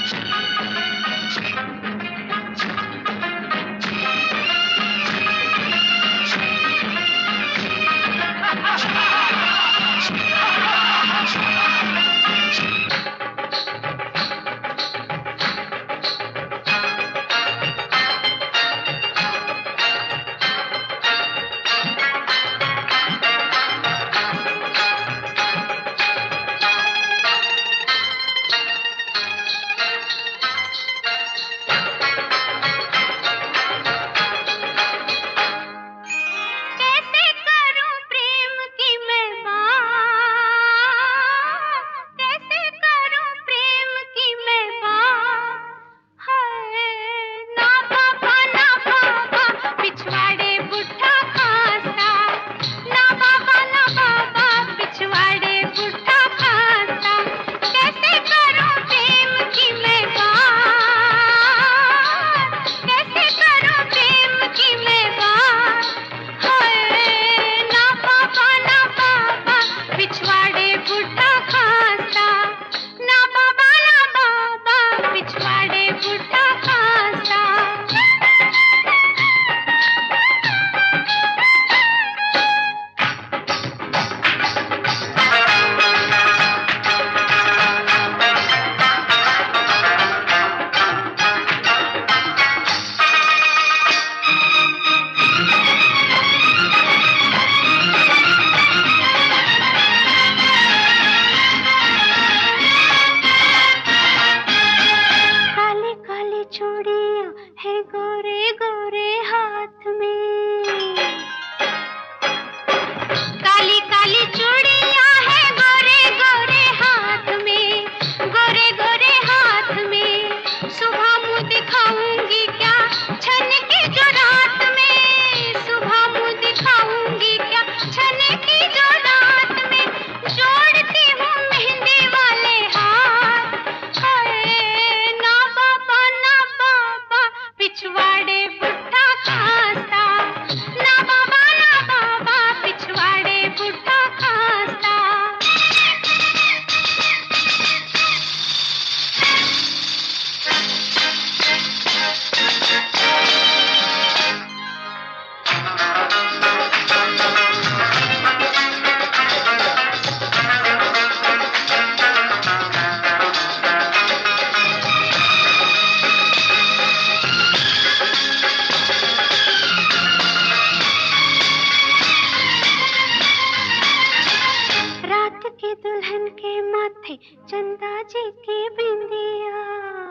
माथे चंदा जी की बिंदिया,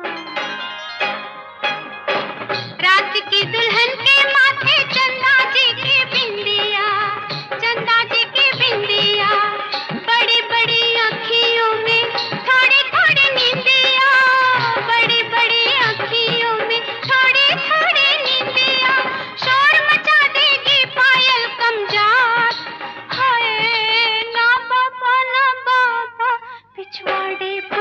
रात की दुल्हन के माथे चंदा जी की बिंदिया, चंदा जी की बिंदिया, बड़ी बड़ी अखियों में थोड़ी थोड़ी नींदिया, बड़ी बड़ी अखियों में थोड़ी थोड़ी नींदिया, शोर मचा देगी पायल कमजार, हाय ना बाबा पिछवाड़े